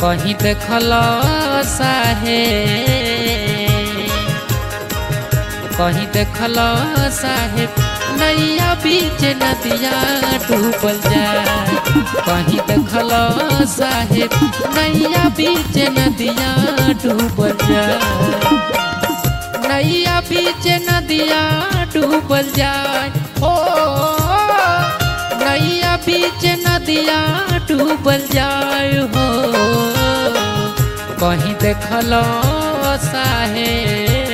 कहीं देखल साहे कहीं देखल साहेब नैया बीच नदिया डूबल जाए। कहीं देखल साहेब नैया बीच नदिया डूबल जाए। नैया बीच नदिया डूबल जाए ओ नैया बीच नदिया डूबल जाए हो। कहीं देखल साहेब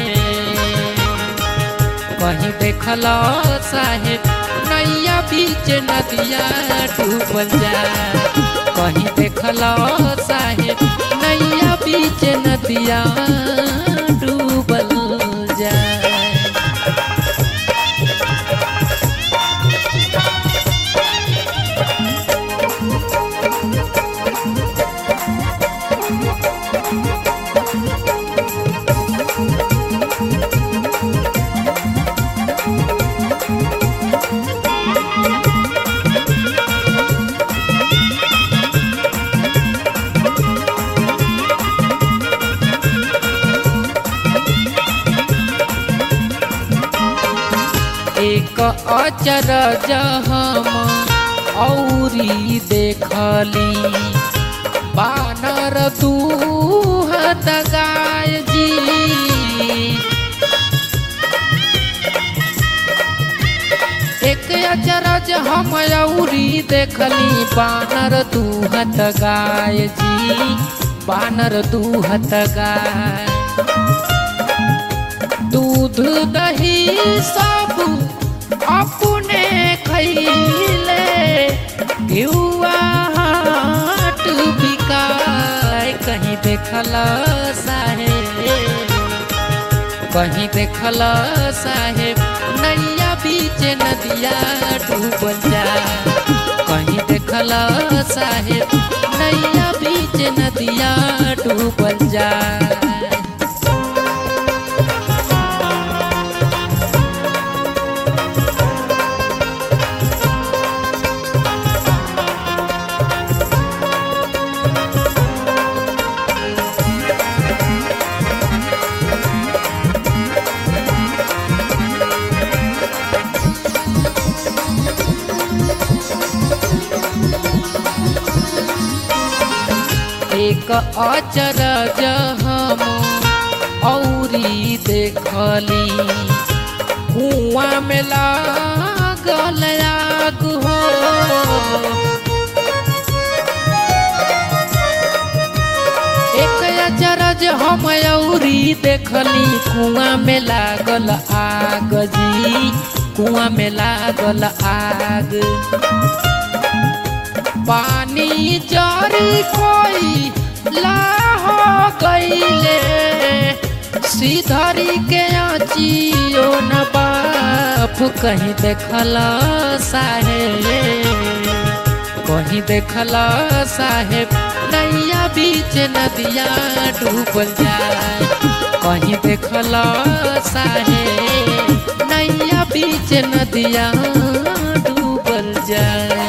कहीं देखल साहेब नैया बीच नदिया डूबल जाए। कहीं देखल साहेब नैया बीच नदिया डूबल जाए। एक अचरज हम औरी देखली बानर दूहत गाय जी। एक अचरज हम औरी देखली बानर दूहत गाय जी। बानर दूहत गाय दूध दही सब अपने खैले घिउआ हाट बिकाय। कहीं देखल साहेब कहीं देखल साहेब नैया बीच नदिया डूबल जाए। कहीं देखल साहेब नैया बीच नदिया डूबल जाए। एक अचरज हम औरी देखली कुआं में लागल आग हो। एक अचरज हम औरी देखली कुआं में लागल आग जी। कुआं में लागल आग पानी जरी कोई लाह गईले सीधरी के आचियो न बाप। कहीं देखल साहेब कहीं देखल साहेब नैया बीच नदिया डूबल जाए। कहीं देखल साहेब नैया बीच नदिया डूबल जाए।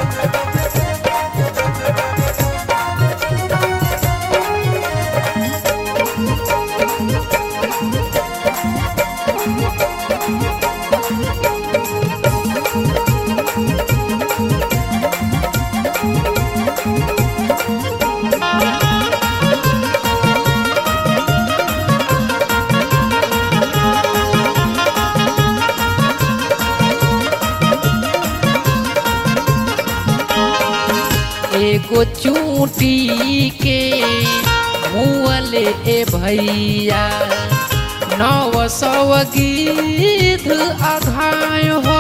एगो चूटी के मुँहले ए भैया 900 गिद्ध अघाय हो।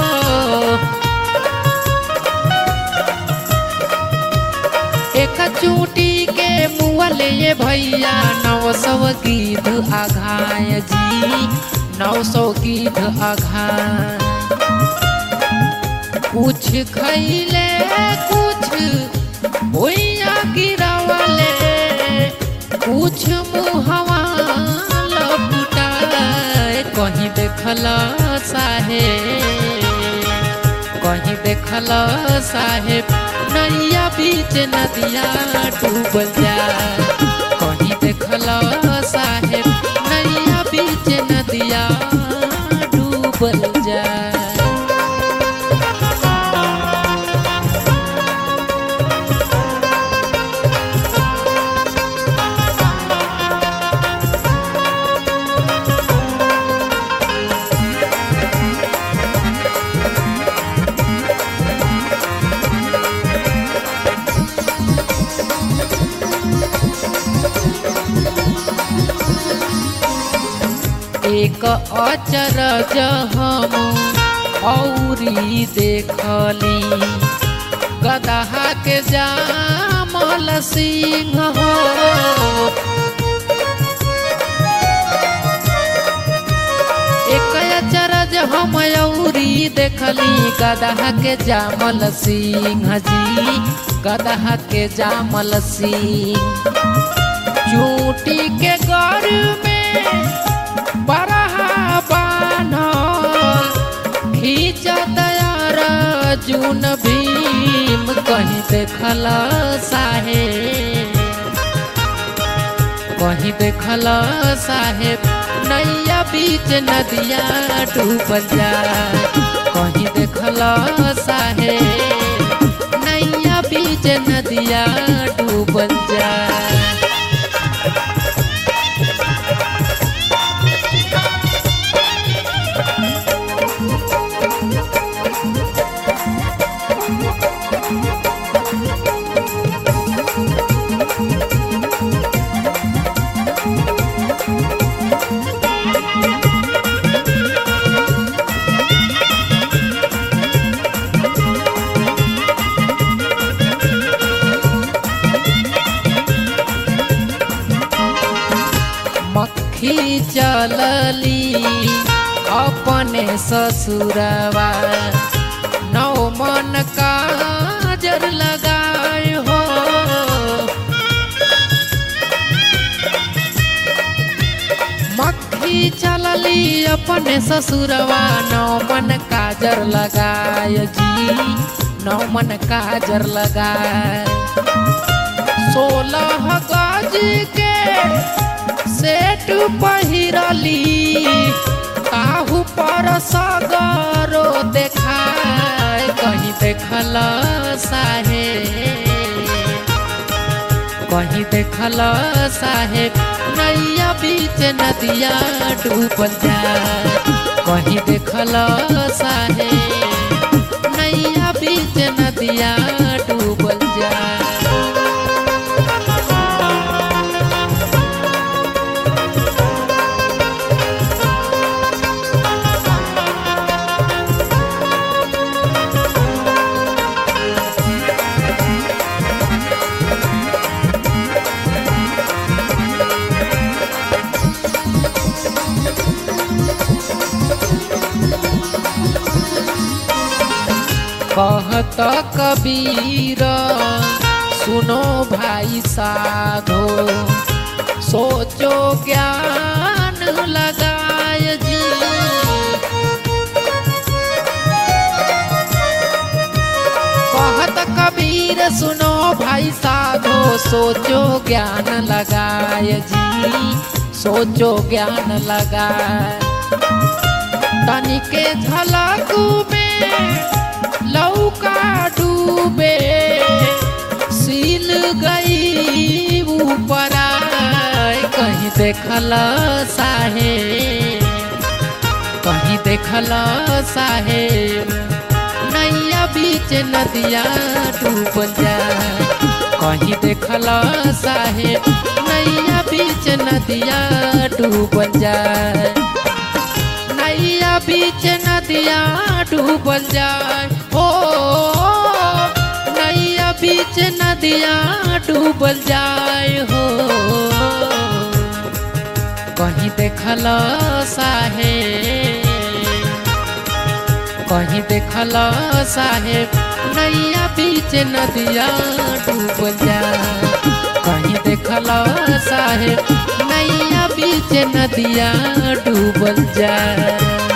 एक चूटी के मुँहले ए भैया 900 गिद्ध अघाय जी। 900 गिद्ध अघाय कुछ खैले कुछ भुइया गिरावले कुछ मुहवा लपटाए। कहीं देखल साहेब कहीं देखल साहेब नैया बीच नदिया डूबल जाए। कहीं देखल साहेब नैया बीच नदिया डूबल जाए। एक अचरज हम औरी देखली गदहा के जामल सिंह हो। एक अचरज हम औरी देखली गदहा के जामल सिंह जी, गदहा के जामल सिंह। चूटी के घर में बरहा बान्हल खींचत अर्जुन भीम। कहीं देखल साहेब, कहीं देखल साहेब नैया बीच नदिया डूबल जाए। कहीं देखल साहेब नैया बीच नदिया डूबल जाए। मक्खी चलली अपने ससुरवा नौ मन काजर लगाए हो। मक्खी चलली अपने ससुरवा नौ मन काजर लगाए जी, नौ मन काजर लगाए। 16 गज के सेट पहिरली काहू पर सगरो देखाए। कहीं देखल साहेब, कहीं देखल साहेब नैया बीच नदिया डूबल जाए। कहीं देखल साहेब नैया बीच नदिया डूबल जाए। कहत कबीर सुनो भाई साधो, सोचो ज्ञान लगाए जी। कहत कबीर सुनो भाई साधो, सोचो ज्ञान लगाए जी, सोचो ज्ञान लगाए। तनिके झलक में लौका डूबे सील गई ऊपर आए। कहीं देखल साहेब, कहीं देखल साहेब नैया बीच नदिया डूबल जाए। कहीं देखल साहेब नैया बीच नदिया डूबल जाए। नैया बीच नदिया डूबल जाए हो, नैया बीच नदिया डूबल जाए हो। कहीं देखल साहेब, कहीं देखल साहेब नैया बीच नदिया डूबल जाए। कहीं देखल साहेब नैया बीच नदिया डूबल जाए।